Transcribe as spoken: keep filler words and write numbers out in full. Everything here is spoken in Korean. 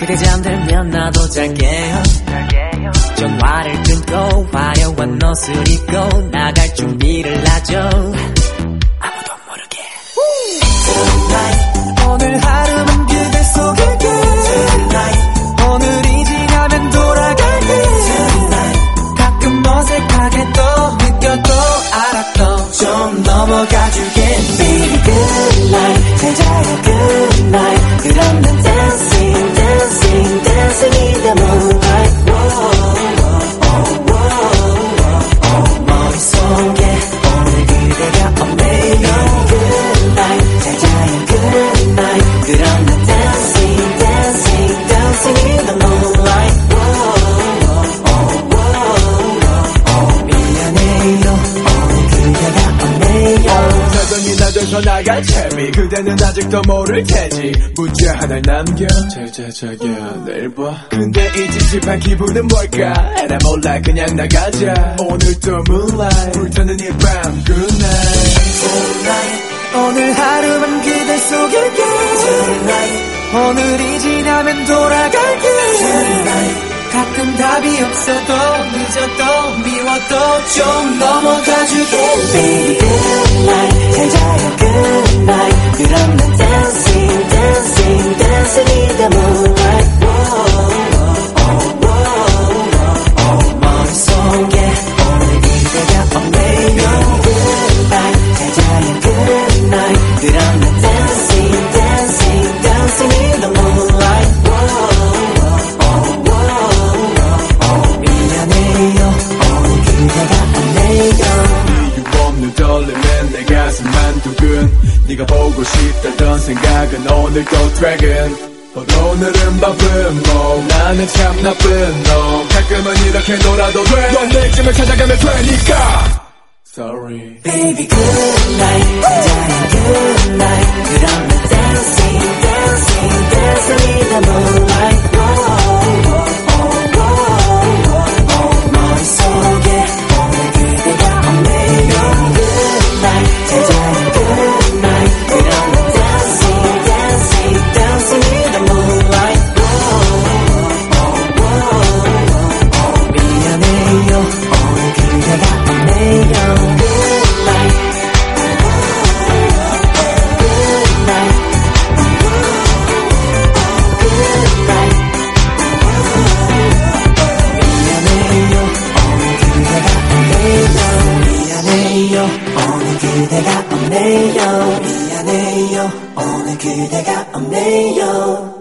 그대 잠들면 나도 잘게요. 전화를 끊고 화려한 옷을 입고 나갈 준비를 하죠. 아무도 모르게 Tonight. 오늘 하루만 그대 속일게 Tonight. 오늘이 지나면 돌아갈게 Tonight. 가끔 어색하게 또 느껴도 알았던 좀 넘어가줄게 Baby good night 잘 자요 good night 그럼 난 dancing dancing dancing in the moonlight 머릿속에 오늘 그대가 없네요 Good night 잘 자요 good night 그럼 난 dancing dancing dancing in the moonlight 미안해요 오늘 그대가 없네요 사정이 낮아서 나갈 채미 그대는 아직도 모를 테지 문자 하나를 남겨 잘자자야 내일 봐 근데 이 찝찝한 기분은 뭘까 에라 몰라 그냥 나가자 오늘 또 moonlight 불타는 이 밤 good night Tonight 오늘 하루만 그대 속일게 Tonight 오늘이 지나면 돌아갈게 Tonight 가끔 답이 없어도 늦어도 미워도 좀 넘어가줄게 Baby good night 잘 자요 good night 그럼 난 dancing dancing dancing in the moonlight 머릿속에 오늘 그대가 없네요 Good night 잘 자요 good night 그럼 난 dancing dancing dancing in the moonlight 이유 없는 떨림엔 내 가슴만 두근 네가 보고 싶다던 생각은 오늘도 dragon 오늘은 바쁜 놈 나는 참 나쁜 놈 가끔은 이렇게 놀아도 돼넌 내쯤을 찾아가면 되니까 Sorry Baby good night 잘 자요 good night 그럼 난 dancing dancing dancing in the moonlight 머릿속에 오늘 그대가 없네요 Good night 잘 자요 good night 그럼 난 dancing dancing dancing in the moonlight 미안해요 오늘 그대가 없네요 Good night Good night Good night 미안해요 오늘 그대가 없네요 미안해요 오늘 그대가 없네요 미안해요 오늘 그대가 없네요